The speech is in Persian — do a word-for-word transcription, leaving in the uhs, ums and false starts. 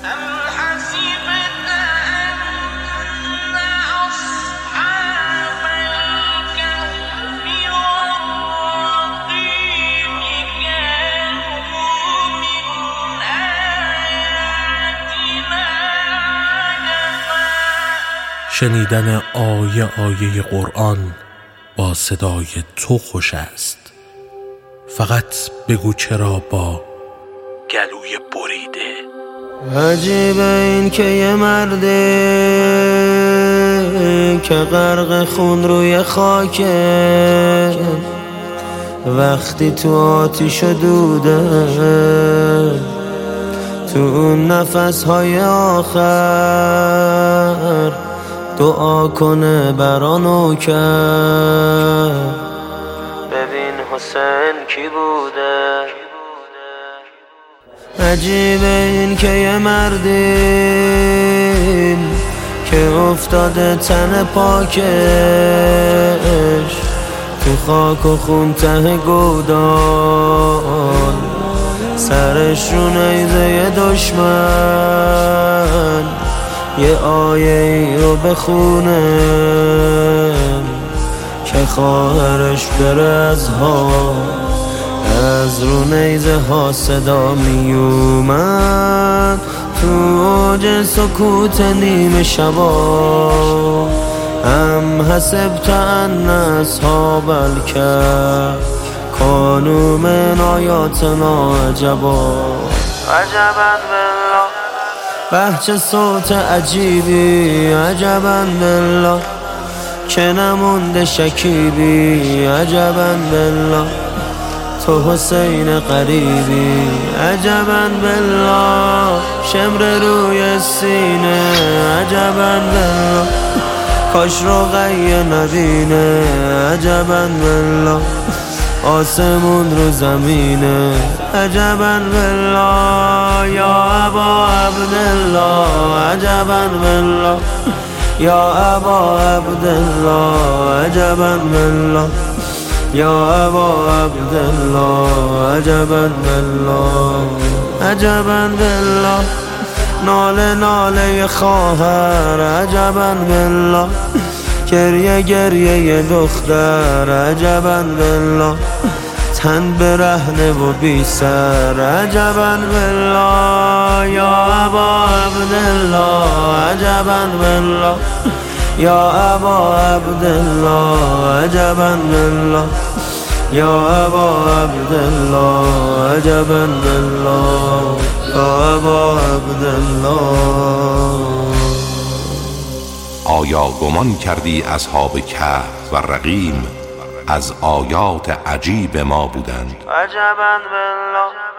شنیدن آیه آیه قرآن با صدای تو خوش است. فقط بگو چرا با گلوی بریده. عجیبه این که یه مرده که غرق خون روی خاکه، وقتی تو آتیش و دوده، تو اون نفس‌های آخر دعا کنه برانو کرد. ببین حسین کی بوده. عجیبه این که یه مردیم که افتاده تن پاکش تو خاک و خون ته گودال، سرش رو نیزه دشمن یه آیه ای رو بخونه که خواهرش بره از ها. از رو نیزه ها صدا می اومد تو اوج سکوت نیمه شبا. ام حسبت ان اصحاب الکهف کانوا من آیاتنا عجبا. عجبا بالله، به چه صوت عجیبی، عجبا بالله که نمونده شکیبی، عجبا بالله تو حسین قریبی، عجبا بالله شمر روی سینه، عجبا بالله کاش رقیه نبینه، عجبا بالله آسمون رو زمینه، عجبا بالله یا ابا عبدالله، عجبا بالله یا ابا عبدالله، عجبا بالله یا ابا عبدالله، عجبا بالله عجبا بالله. ناله ناله خواهر، عجبا بالله گریه گریه دختر، عجبا بالله تن برهنه و بی سر، عجبا بالله یا ابا عبدالله، عجبا بالله یا ابا عبدالله، عجبا بالله یا ابا عبدالله، عجبا بالله یا ابا عبدالله. آیا گمان کردی اصحاب کهف و رقیم از آیات عجیب ما بودند؟ عجبا بالله.